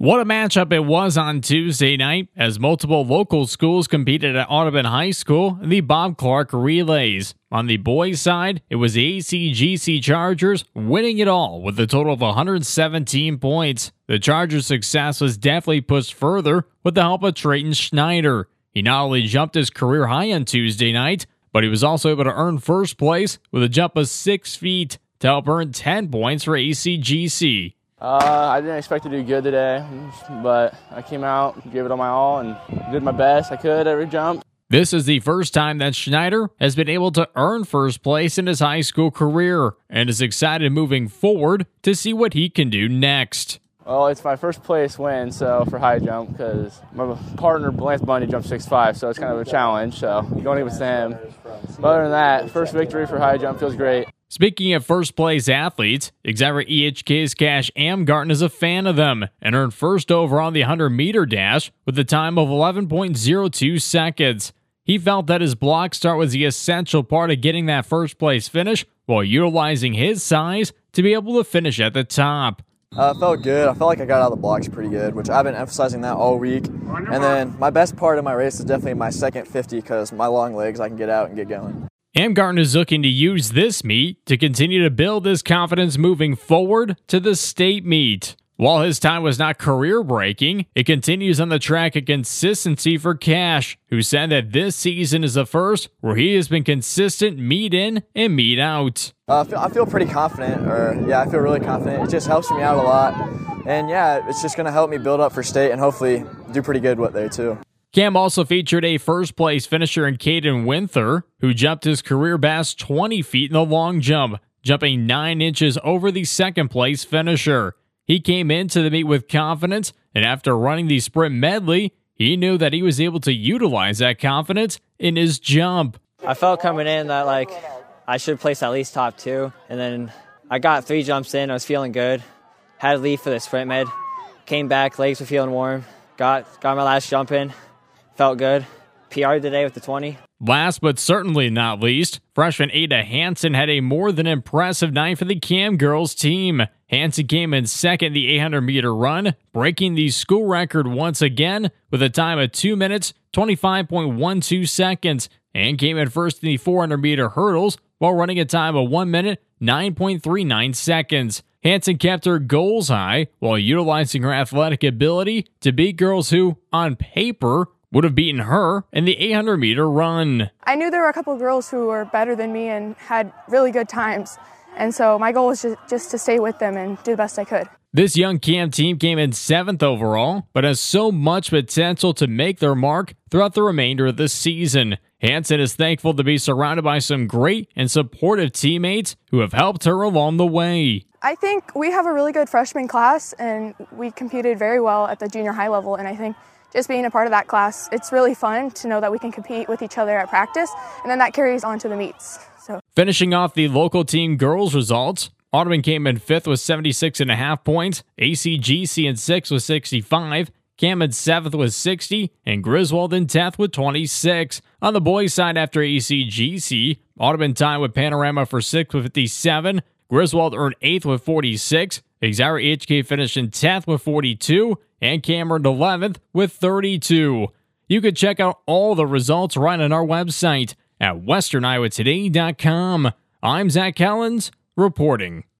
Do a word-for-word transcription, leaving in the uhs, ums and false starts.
What a matchup it was on Tuesday night as multiple local schools competed at Audubon High School in the Bob Clark Relays. On the boys' side, it was the A C G C Chargers winning it all with a total of one hundred seventeen points. The Chargers' success was definitely pushed further with the help of Trayton Schneider. He not only jumped his career high on Tuesday night, but he was also able to earn first place with a jump of six feet to help earn ten points for A C G C. Uh, I didn't expect to do good today, but I came out, gave it all my all, and did my best I could every jump. This is the first time that Schneider has been able to earn first place in his high school career and is excited moving forward to see what he can do next. Well, it's my first place win, so for high jump, because my partner, Lance Bundy, jumped six five, so it's kind of a challenge, so going against him. But other than that, first victory for high jump feels great. Speaking of first-place athletes, Xavier E H K's Cash Amgarten is a fan of them and earned first overall on the one hundred meter dash with a time of eleven point zero two seconds. He felt that his block start was the essential part of getting that first-place finish while utilizing his size to be able to finish at the top. Uh, felt good. I felt like I got out of the blocks pretty good, which I've been emphasizing that all week. And then my best part of my race is definitely my second fifty because my long legs, I can get out and get going. Amgarten is looking to use this meet to continue to build his confidence moving forward to the state meet. While his time was not career-breaking, it continues on the track of consistency for Cash, who said that this season is the first where he has been consistent meet in and meet out. Uh, I, feel, I feel pretty confident, or yeah, I feel really confident. It just helps me out a lot. And yeah, it's just going to help me build up for state and hopefully do pretty good with there too. Cam also featured a first-place finisher in Caden Winther, who jumped his career best twenty feet in the long jump, jumping nine inches over the second-place finisher. He came into the meet with confidence, and after running the sprint medley, he knew that he was able to utilize that confidence in his jump. I felt coming in that like I should place at least top two, and then I got three jumps in. I was feeling good. Had to leave for the sprint med. Came back, legs were feeling warm. Got got my last jump in. Felt good. P R'd today with the twenty. Last but certainly not least, freshman Ada Hansen had a more than impressive night for the Cam girls team. Hansen came in second in the eight hundred meter run, breaking the school record once again with a time of two minutes, twenty-five point one two seconds, and came in first in the four hundred meter hurdles while running a time of one minute, nine point three nine seconds. Hansen kept her goals high while utilizing her athletic ability to beat girls who, on paper, would have beaten her in the eight hundred meter run. I knew there were a couple of girls who were better than me and had really good times. And so my goal was just, just to stay with them and do the best I could. This young Cam team came in seventh overall, but has so much potential to make their mark throughout the remainder of the season. Hansen is thankful to be surrounded by some great and supportive teammates who have helped her along the way. I think we have a really good freshman class, and we competed very well at the junior high level, and I think just being a part of that class, it's really fun to know that we can compete with each other at practice, and then that carries on to the meets. So, finishing off the local team girls results, Audubon came in fifth with seventy-six point five points, A C G C in sixth with sixty-five, Cam in seventh with sixty, and Griswold in tenth with twenty-six. On the boys' side after A C G C, Audubon tied with Panorama for sixth with fifty-seven, Griswold earned eighth with forty-six, Xavier E H K finished in tenth with forty-two, and Cam earned eleventh with thirty-two. You can check out all the results right on our website at western iowa today dot com. I'm Zach Kellens reporting.